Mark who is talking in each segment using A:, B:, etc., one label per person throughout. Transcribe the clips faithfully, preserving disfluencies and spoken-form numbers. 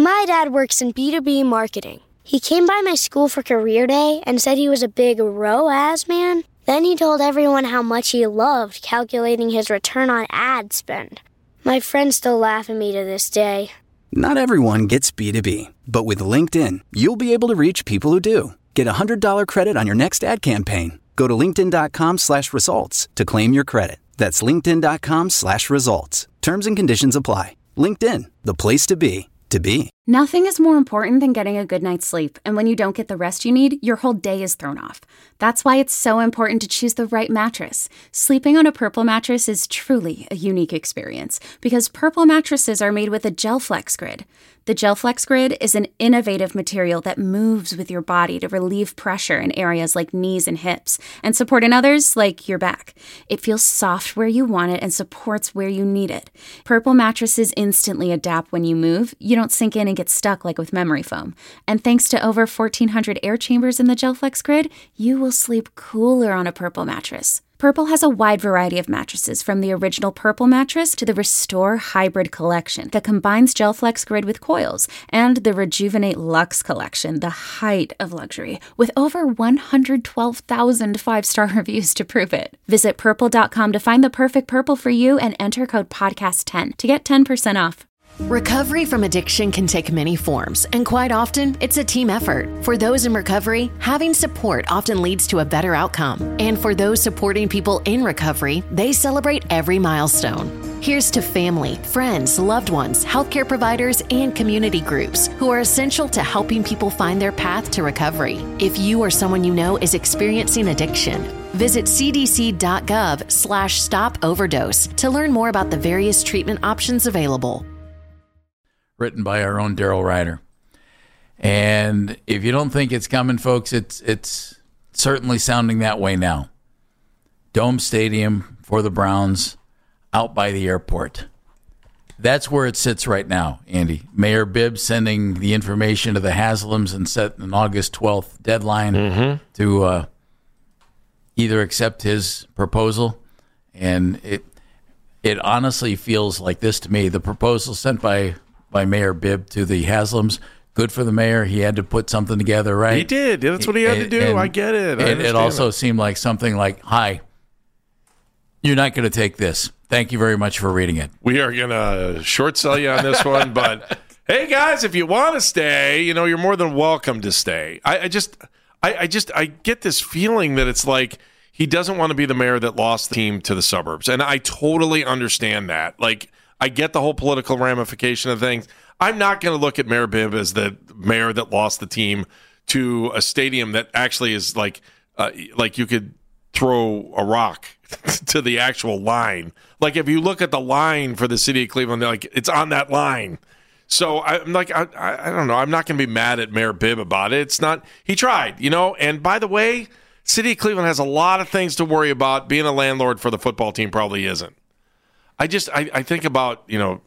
A: My dad works in B two B marketing. He came by my school for career day and said he was a big R O A S man. Then he told everyone how much he loved calculating his return on ad spend. My friends still laugh at me to this day.
B: Not everyone gets B two B, but with LinkedIn, you'll be able to reach people who do. Get a one hundred dollars credit on your next ad campaign. Go to linkedin.com slash results to claim your credit. That's linkedin.com slash results. Terms and conditions apply. LinkedIn, the place to be, to be.
C: Nothing is more important than getting a good night's sleep, and when you don't get the rest you need, your whole day is thrown off. That's why it's so important to choose the right mattress. Sleeping on a Purple mattress is truly a unique experience, because Purple mattresses are made with a GelFlex Grid. The GelFlex Grid is an innovative material that moves with your body to relieve pressure in areas like knees and hips, and support in others like your back. It feels soft where you want it and supports where you need it. Purple mattresses instantly adapt when you move. You don't sink in and get stuck like with memory foam. And thanks to over fourteen hundred air chambers in the GelFlex Grid, you will sleep cooler on a Purple mattress. Purple has a wide variety of mattresses, from the original Purple mattress to the Restore Hybrid collection that combines GelFlex Grid with coils, and the Rejuvenate Luxe collection, the height of luxury, with over one hundred twelve thousand five-star reviews to prove it. Visit purple dot com to find the perfect Purple for you and enter code podcast ten to get ten percent off.
D: Recovery from addiction can take many forms, and quite often, it's a team effort. For those in recovery, having support often leads to a better outcome. And for those supporting people in recovery, they celebrate every milestone. Here's to family, friends, loved ones, healthcare providers, and community groups who are essential to helping people find their path to recovery. If you or someone you know is experiencing addiction, visit cdc.gov slash stop overdose to learn more about the various treatment options available.
E: Written by our own Daryl Ryder. And if you don't think it's coming, folks, it's it's certainly sounding that way now. Dome Stadium for the Browns, out by the airport. That's where it sits right now, Andy. Mayor Bibb sending the information to the Haslams and set an August twelfth deadline mm-hmm. to uh, either accept his proposal. And it it honestly feels like this to me. The proposal sent by by Mayor Bibb to the Haslams. Good for the mayor. He had to put something together, right?
F: He did. That's what he had
E: and,
F: to do.
E: And,
F: I get it. I
E: and it also
F: it.
E: seemed like something like, hi, you're not going to take this. Thank you very much for reading it.
F: We are going to short sell you on this one, but hey, guys, if you want to stay, you know, you're more than welcome to stay. I, I just, I, I just, I get this feeling that it's like he doesn't want to be the mayor that lost the team to the suburbs, and I totally understand that. Like, I get the whole political ramification of things. I'm not going to look at Mayor Bibb as the mayor that lost the team to a stadium that actually is like, uh, like you could throw a rock to the actual line. Like if you look at the line for the city of Cleveland, like it's on that line. So I'm like, I, I don't know. I'm not going to be mad at Mayor Bibb about it. It's not. He tried, you know. And by the way, city of Cleveland has a lot of things to worry about. Being a landlord for the football team probably isn't. I just, I, I think about, you know,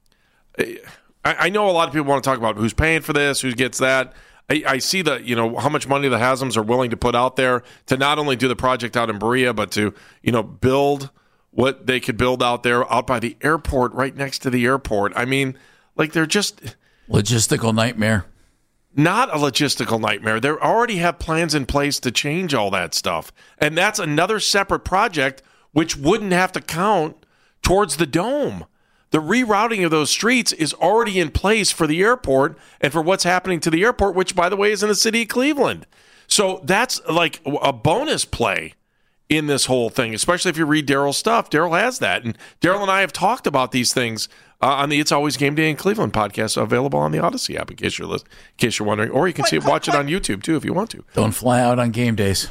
F: I, I know a lot of people want to talk about who's paying for this, who gets that. I, I see the, you know, how much money the Haslams are willing to put out there to not only do the project out in Berea, but to, you know, build what they could build out there, out by the airport, right next to the airport. I mean, like they're just
E: logistical nightmare.
F: Not a logistical nightmare. They already have plans in place to change all that stuff, and that's another separate project which wouldn't have to count towards the dome. The rerouting of those streets is already in place for the airport and for what's happening to the airport, which, by the way, is in the city of Cleveland. So that's like a bonus play in this whole thing, especially if you read Daryl's stuff. Daryl has that. And Daryl and I have talked about these things uh, on the It's Always Game Day in Cleveland podcast, available on the Odyssey app in case you're, list- in case you're wondering. Or you can wait, see it, watch wait, it on YouTube, too, if you want to.
E: Don't fly out on game days.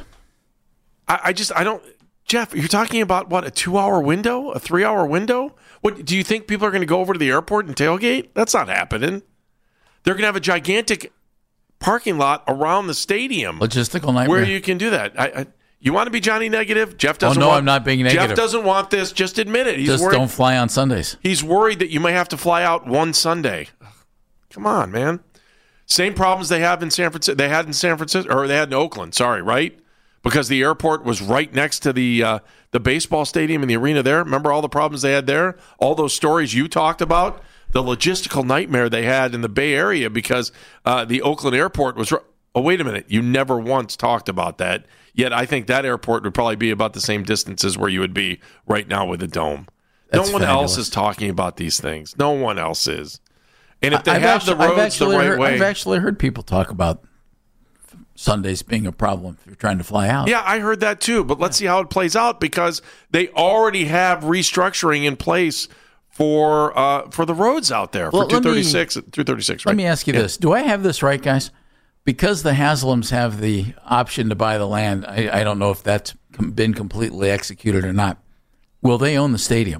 F: I, I just, I don't... Jeff, you're talking about, what, a two-hour window? A three-hour window? What, do you think people are going to go over to the airport and tailgate? That's not happening. They're going to have a gigantic parking lot around the stadium.
E: Logistical nightmare.
F: Where you can do that. I, I, you want to be Johnny Negative? Jeff doesn't
E: oh, no,
F: want,
E: I'm not being negative.
F: Jeff doesn't want this. Just admit it. He's
E: Just
F: worried,
E: don't fly on Sundays.
F: He's worried that you may have to fly out one Sunday. Come on, man. Same problems they have in San Francisco. They had in San Francisco, or they had in Oakland, sorry, right? Because the airport was right next to the uh, the baseball stadium and the arena there. Remember all the problems they had there? All those stories you talked about? the logistical nightmare they had in the Bay Area because uh, the Oakland airport was. Oh, wait a minute. You never once talked about that. Yet I think that airport would probably be about the same distance as where you would be right now with a dome.
E: That's
F: no one
E: fabulous.
F: else is talking about these things. No one else is. And if they
E: I've
F: have
E: actually,
F: the roads the right
E: heard,
F: way.
E: I've actually heard people talk about Sundays being a problem if you're trying to fly out.
F: Yeah, I heard that too. But let's see how it plays out because they already have restructuring in place for uh, for the roads out there for
E: Well,
F: two
E: let me-
F: thirty-six, two thirty-six, right?
E: Let me ask you
F: Yeah.
E: this. Do I have this right, guys? Because the Haslams have the option to buy the land, I, I don't know if that's com- been completely executed or not. Will they own the stadium?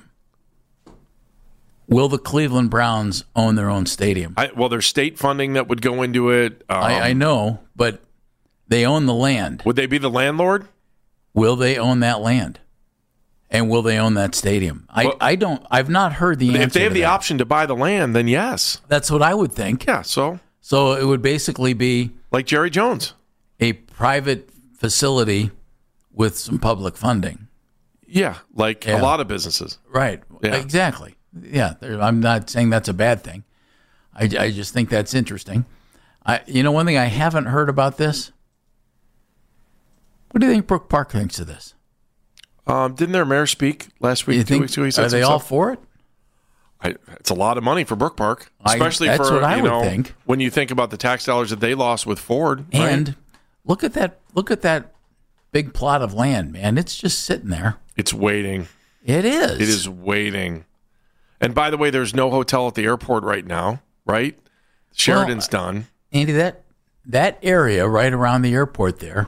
E: Will the Cleveland Browns own their own stadium?
F: I, well, there's state funding that would go into it. Um,
E: I, I know, but they own the land.
F: Would they be the landlord?
E: Will they own that land? And will they own that stadium? I,
F: Well,
E: I don't. I've not heard the answer.
F: If they have
E: to
F: the
E: that.
F: option to buy the land, then yes.
E: That's what I would think.
F: Yeah, so
E: So it would basically be
F: like Jerry Jones.
E: a private facility with some public funding.
F: Yeah, like
E: Yeah.
F: a lot of businesses.
E: Right.
F: Yeah.
E: Exactly. Yeah. there- I'm not saying that's a bad thing. I, I just think that's interesting. I, you know, one thing I haven't heard about this. What do you think Brook Park thinks of this?
F: Um, didn't their mayor speak last week?
E: You
F: two
E: think
F: weeks ago? He said
E: are they
F: some
E: all
F: stuff?
E: for it?
F: I, it's a lot of money for Brook Park,
E: I-
F: especially
E: that's
F: for
E: what I
F: you
E: would
F: know
E: think.
F: when you think about the tax dollars that they lost with Ford. right?
E: And look at that! Look at that big plot of land, man. It's just sitting there.
F: it's waiting.
E: It is.
F: It is waiting. And by the way, there's no hotel at the airport right now, right? Sheridan's done.
E: Andy, that that area right around the airport there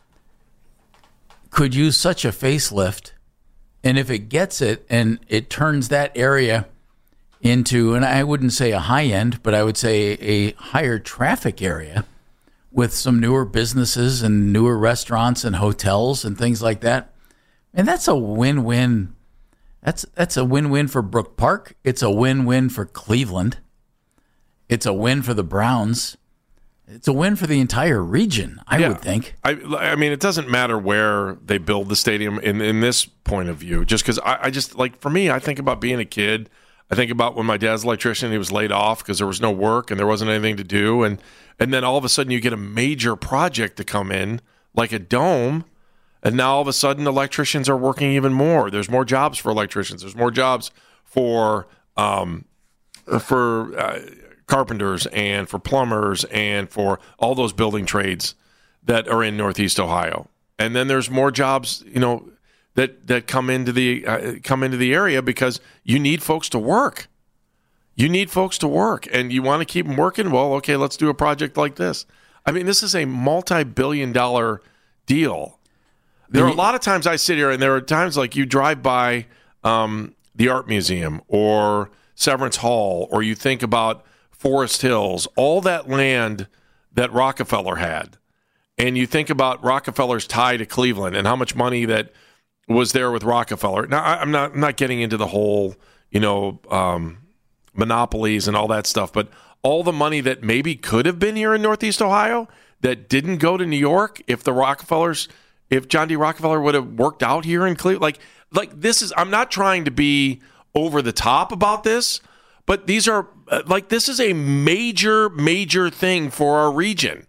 E: could use such a facelift. And if it gets it and it turns that area into, and I wouldn't say a high end, but I would say a higher traffic area with some newer businesses and newer restaurants and hotels and things like that. And that's a win-win. That's that's a win-win for Brook Park. It's a win-win for Cleveland. It's a win for the Browns. It's a win for the entire region, I
F: Yeah.
E: would think.
F: I, I mean, it doesn't matter where they build the stadium in, in this point of view, just because I, I just, like, for me, I think about being a kid. I think about when my dad's an electrician, he was laid off because there was no work and there wasn't anything to do. And, and then all of a sudden you get a major project to come in, like a dome, and now all of a sudden electricians are working even more. There's more jobs for electricians. There's more jobs for um, for uh, carpenters and for plumbers and for all those building trades that are in Northeast Ohio. And then there's more jobs, you know, that that come into the uh, come into the area because you need folks to work. You need folks to work, and you want to keep them working. Well, okay, let's do a project like this. I mean, this is a multi-billion dollar deal. There are a lot of times I sit here, and there are times like you drive by um, the Art Museum or Severance Hall, or you think about Forest Hills, all that land that Rockefeller had, and you think about Rockefeller's tie to Cleveland and how much money that was there with Rockefeller. Now, I- I'm not I'm not getting into the whole, you know, um, monopolies and all that stuff, but all the money that maybe could have been here in Northeast Ohio that didn't go to New York if the Rockefellers, if John D. Rockefeller would have worked out here in Cleveland. Like, like this is, I'm not trying to be over the top about this, but these are, uh, like, this is a major, major thing for our region.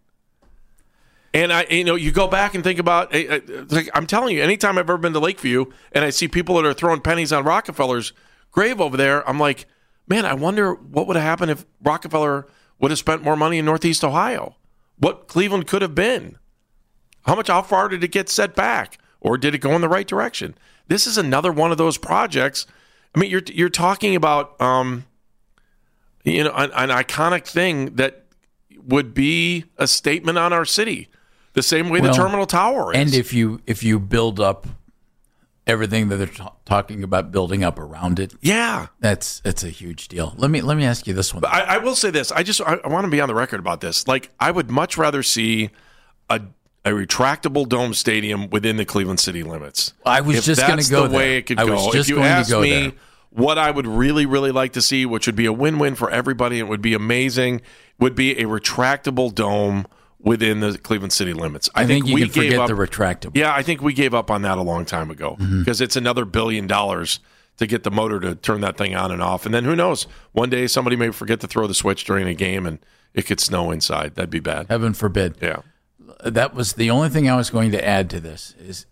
F: And I, you know, you go back and think about, uh, like I'm telling you, anytime I've ever been to Lakeview and I see people that are throwing pennies on Rockefeller's grave over there, I'm like, man, I wonder what would have happened if Rockefeller would have spent more money in Northeast Ohio. What Cleveland could have been. How much, how far did it get set back? Or did it go in the right direction? This is another one of those projects. I mean, you're you're talking about, um, you know, an, an iconic thing that would be a statement on our city, the same way
E: Well,
F: the Terminal Tower is.
E: And if you if you build up everything that they're t- talking about building up around it,
F: yeah,
E: that's that's a huge deal. Let me let me ask you this one.
F: I, I will say this. I just I, I want to be on the record about this. Like, I would much rather see a a retractable dome stadium within the Cleveland city limits.
E: I was
F: If
E: just going
F: that's
E: to go
F: the
E: there.
F: way it could
E: I
F: go.
E: was just
F: if you
E: going
F: ask
E: to go
F: me
E: there.
F: what I would really, really like to see, which would be a win-win for everybody, and would be amazing, would be a retractable dome within the Cleveland city limits. I,
E: I think you
F: we
E: can
F: gave
E: forget
F: up,
E: the retractable.
F: Yeah, I think we gave up on that a long time ago because
E: Mm-hmm.
F: it's another billion dollars to get the motor to turn that thing on and off. And then who knows? One day somebody may forget to throw the switch during a game and it could snow inside. That'd be bad.
E: Heaven forbid.
F: Yeah.
E: That was the only thing I was going to add to this is,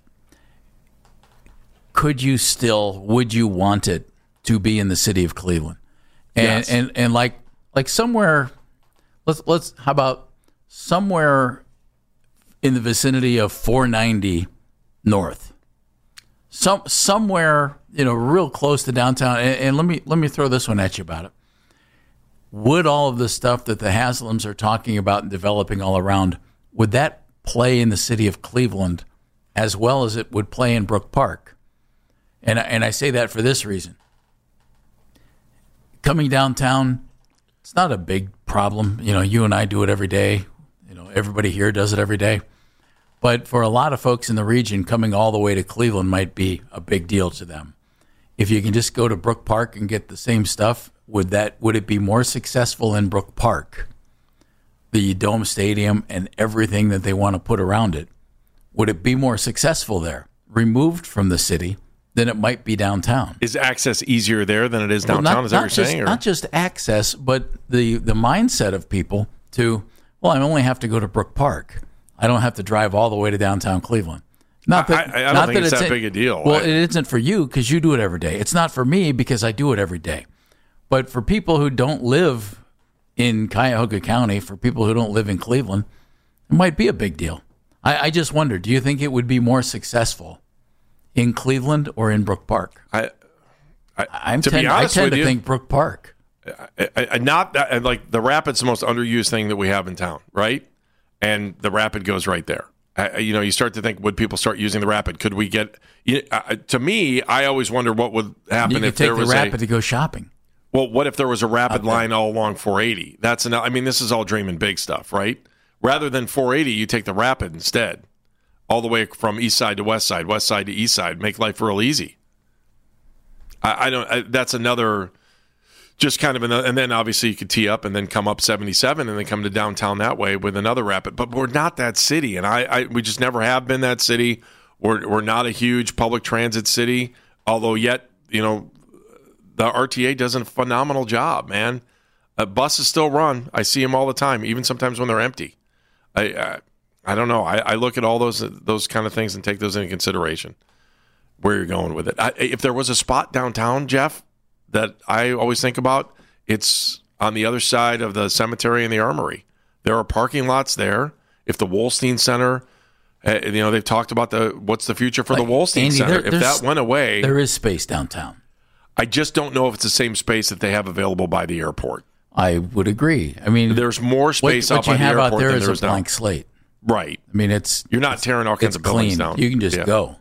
E: could you still, would you want it to be in the city of Cleveland? And
F: Yes.
E: and, and like like somewhere, let's let's how about somewhere in the vicinity of four ninety North, some somewhere you know real close to downtown. And, and let me let me throw this one at you about it. Would all of the stuff that the Haslams are talking about and developing all around, would that play in the city of Cleveland as well as it would play in Brook Park? And and I say that for this reason. Coming downtown, it's not a big problem. You know, you and I do it every day. You know, everybody here does it every day. But for a lot of folks in the region, coming all the way to Cleveland might be a big deal to them. If you can just go to Brook Park and get the same stuff, would that would it be more successful in Brook Park? The Dome Stadium and everything that they want to put around it, would it be more successful there, removed from the city, than it might be downtown?
F: Is access easier there than it is downtown?
E: Well, not,
F: is that
E: not
F: what you're
E: just,
F: saying? Or?
E: Not just access, but the, the mindset of people to, well, I only have to go to Brook Park. I don't have to drive all the way to downtown Cleveland. Not that,
F: I, I don't
E: not
F: think
E: that
F: it's that
E: in-
F: big a deal.
E: Well,
F: I-
E: it isn't for you because you do it every day. It's not for me because I do it every day. But for people who don't live in Cuyahoga County, for people who don't live in Cleveland, it might be a big deal. I, I just wonder, do you think it would be more successful in Cleveland or in Brook Park?
F: I, I,
E: I'm
F: to
E: tend,
F: be honest
E: I tend
F: with
E: to
F: you,
E: think Brook Park.
F: I, I, not that, and like the Rapid's the most underused thing that we have in town, right? And the Rapid goes right there. I, you know, you start to think, would people start using the Rapid? Could we get? You, uh, to me, I always wonder what would happen
E: You could
F: if
E: take
F: there
E: the
F: was
E: Rapid
F: a.
E: to go shopping.
F: Well, what if there was a Rapid
E: Out there.
F: line all along four eighty? That's an. I mean, this is all dreaming big stuff, right? Rather than four eighty, you take the Rapid instead, all the way from east side to west side, west side to east side. Make life real easy. I, I don't. I, that's another. Just kind of, another, and then obviously you could tee up and then come up seventy-seven and then come to downtown that way with another Rapid. But we're not that city, and I, I we just never have been that city. We're we're not a huge public transit city, although yet you know the R T A does a phenomenal job, man. Uh, buses still run. I see them all the time, even sometimes when they're empty. I I, I don't know. I, I look at all those those kind of things and take those into consideration. Where you're going with it? I, if there was a spot downtown, Jeff, that I always think about, it's on the other side of the cemetery and the armory. There are parking lots there. If the Wolstein Center, uh, you know, they've talked about the what's the future for
E: Like,
F: the Wolstein
E: Andy,
F: Center.
E: there-
F: if
E: there's-
F: that went away,
E: There is space downtown.
F: I just don't know if it's the same space that they have available by the airport.
E: I would agree. I mean,
F: There's more
E: what,
F: space
E: what
F: out
E: you
F: by the
E: have
F: airport
E: out there
F: than
E: is
F: there
E: a
F: is now.
E: blank slate.
F: Right.
E: I mean, it's
F: You're not
E: it's-
F: tearing all kinds
E: it's
F: of buildings
E: clean.
F: down.
E: You can just
F: Yeah.
E: go.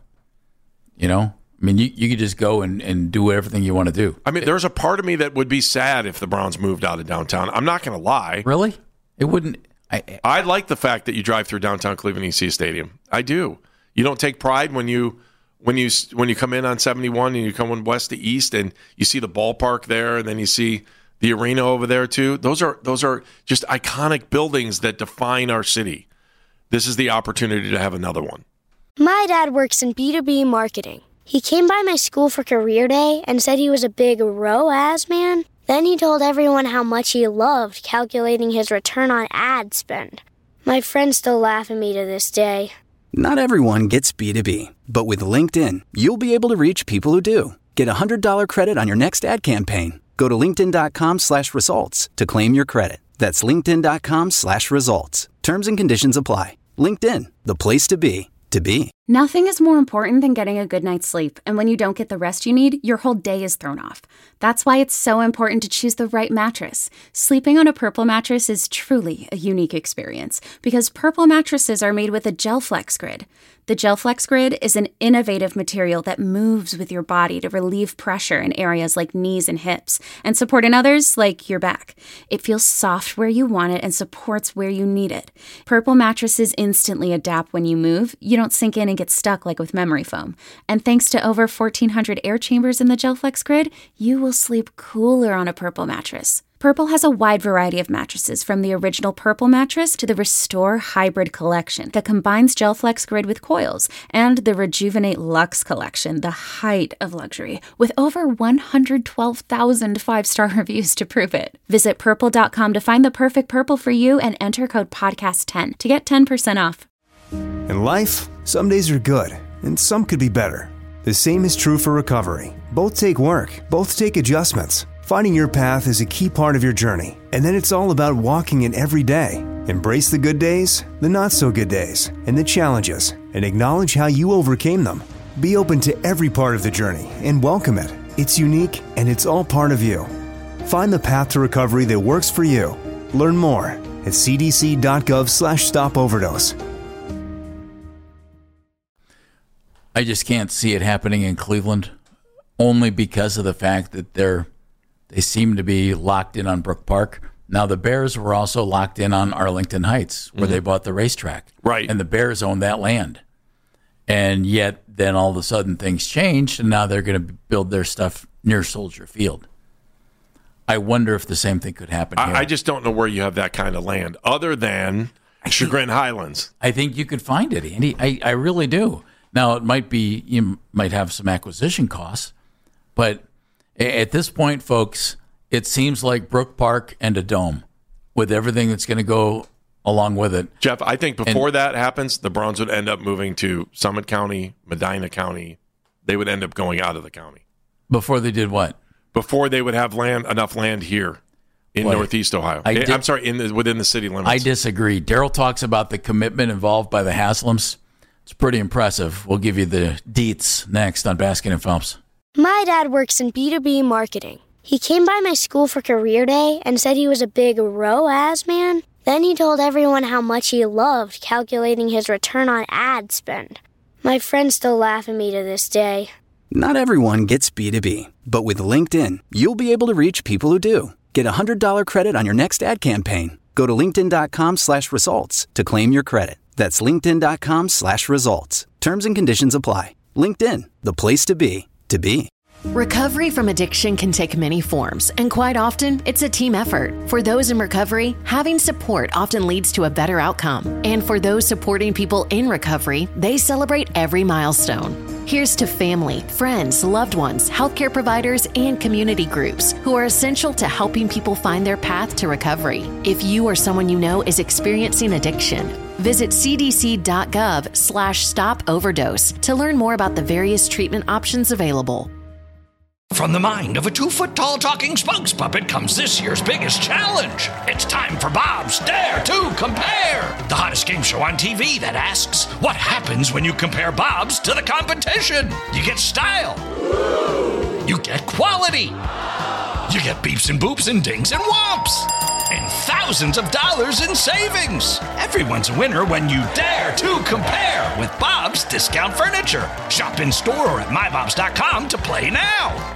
E: You know, I mean, you you could just go and, and do everything you want to do.
F: I mean, there's a part of me that would be sad if the Browns moved out of downtown. I'm not going to lie.
E: Really? It wouldn't. I,
F: I like the fact that you drive through downtown Cleveland and you see a stadium. I do. You don't take pride when you when you when you come in on seventy-one and you come west to east and you see the ballpark there and then you see the arena over there too. Those are those are just iconic buildings that define our city. This is the opportunity to have another one.
A: My dad works in B two B marketing. He came by my school for career day and said he was a big R O A S man. Then he told everyone how much he loved calculating his return on ad spend. My friends still laugh at me to this day.
B: Not everyone gets B two B, but with LinkedIn, you'll be able to reach people who do. Get a one hundred dollars credit on your next ad campaign. Go to linkedin.com slash results to claim your credit. That's linkedin.com slash results. Terms and conditions apply. LinkedIn, the place to be, to be.
C: Nothing is more important than getting a good night's sleep, and when you don't get the rest you need, your whole day is thrown off. That's why it's so important to choose the right mattress. Sleeping on a Purple mattress is truly a unique experience because Purple mattresses are made with a GelFlex Grid. The GelFlex Grid is an innovative material that moves with your body to relieve pressure in areas like knees and hips and support in others like your back. It feels soft where you want it and supports where you need it. Purple mattresses instantly adapt when you move. You don't sink in and get stuck like with memory foam. And thanks to over fourteen hundred air chambers in the GelFlex Grid, you will sleep cooler on a Purple mattress. Purple has a wide variety of mattresses, from the original Purple mattress to the Restore Hybrid collection that combines GelFlex Grid with coils, and the Rejuvenate Luxe collection, the height of luxury, with over one hundred twelve thousand five-star reviews to prove it. Visit purple dot com to find the perfect Purple for you and enter code podcast ten to get ten percent off.
G: In life, some days are good, and some could be better. The same is true for recovery. Both take work, both take adjustments. Finding your path is a key part of your journey, and then it's all about walking it every day. Embrace the good days, the not-so-good days, and the challenges, and acknowledge how you overcame them. Be open to every part of the journey and welcome it. It's unique, and it's all part of you. Find the path to recovery that works for you. Learn more at c d c dot gov slash stop overdose.
E: I just can't see it happening in Cleveland, only because of the fact that they're They seem to be locked in on Brook Park. Now, the Bears were also locked in on Arlington Heights, where mm-hmm. they bought the racetrack.
F: Right.
E: And the Bears own that land. And yet, then all of a sudden, things changed, and now they're going to build their stuff near Soldier Field. I wonder if the same thing could happen here.
F: I, I just don't know where you have that kind of land, other than Chagrin Highlands.
E: I think you could find it, Andy. I, I really do. Now, it might be, you might have some acquisition costs, but at this point, folks, it seems like Brook Park and a dome with everything that's going to go along with it.
F: Jeff, I think before
E: and,
F: that happens, the Browns would end up moving to Summit County, Medina County. They would end up going out of the county.
E: Before they did what?
F: Before they would have land enough land here in Boy, Northeast Ohio. I di- I'm sorry, in the, within the city limits.
E: I disagree. Daryl talks about the commitment involved by the Haslams. It's pretty impressive. We'll give you the deets next on Baskin and Phelps.
A: My dad works in B two B marketing. He came by my school for career day and said he was a big R O A S man. Then he told everyone how much he loved calculating his return on ad spend. My friends still laugh at me to this day.
B: Not everyone gets B two B, but with LinkedIn, you'll be able to reach people who do. Get a one hundred dollars credit on your next ad campaign. Go to linkedin.com slash results to claim your credit. That's linkedin.com slash results. Terms and conditions apply. LinkedIn, the place to be. To be.
D: Recovery from addiction can take many forms, and quite often, it's a team effort. For those in recovery, having support often leads to a better outcome. And for those supporting people in recovery, they celebrate every milestone. Here's to family, friends, loved ones, healthcare providers, and community groups who are essential to helping people find their path to recovery. If you or someone you know is experiencing addiction, visit cdc.gov slash stop overdose to learn more about the various treatment options available.
H: From the mind of a two-foot-tall talking spokes puppet comes this year's biggest challenge. It's time for Bob's Dare to Compare, the hottest game show on T V that asks, what happens when you compare Bob's to the competition? You get style. You get quality. You get beeps and boops and dings and whomps. And thousands of dollars in savings. Everyone's a winner when you dare to compare with Bob's Discount Furniture. Shop in store or at my bobs dot com to play now.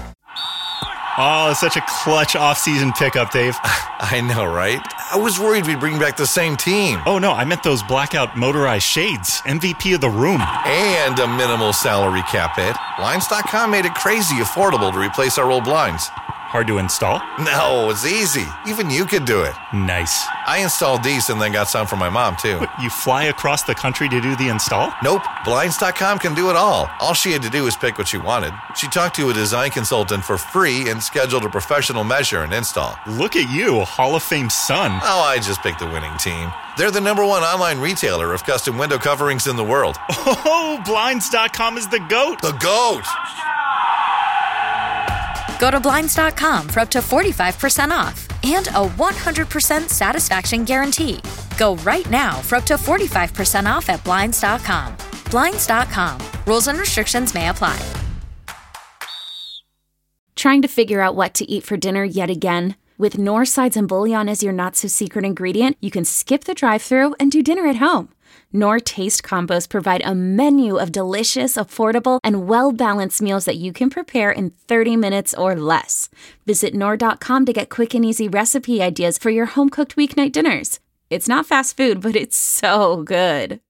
I: Oh, such a clutch off-season pickup, Dave.
J: I know, right? I was worried we'd bring back the same team.
I: Oh, no, I meant those blackout motorized shades. M V P of the room.
J: And a minimal salary cap hit. Blinds dot com made it crazy affordable to replace our old blinds.
I: Hard to install?
J: No, it's easy. Even you could do it.
I: Nice.
J: I installed these and then got some for my mom, too.
I: What, you fly across the country to do the install?
J: Nope. Blinds dot com can do it all. All she had to do was pick what she wanted. She talked to a design consultant for free and scheduled a professional measure and install.
I: Look at you, Hall of Fame son.
J: Oh, I just picked the winning team. They're the number one online retailer of custom window coverings in the world.
I: Oh, Blinds dot com is the GOAT.
J: The GOAT!
K: Go to Blinds dot com for up to forty-five percent off and a one hundred percent satisfaction guarantee. Go right now for up to forty-five percent off at Blinds dot com. Blinds dot com. Rules and restrictions may apply.
C: Trying to figure out what to eat for dinner yet again? With Knorr sides and bouillon as your not-so-secret ingredient, you can skip the drive-thru and do dinner at home. Knorr Taste Combos provide a menu of delicious, affordable, and well-balanced meals that you can prepare in thirty minutes or less. Visit Knorr dot com to get quick and easy recipe ideas for your home-cooked weeknight dinners. It's not fast food, but it's so good.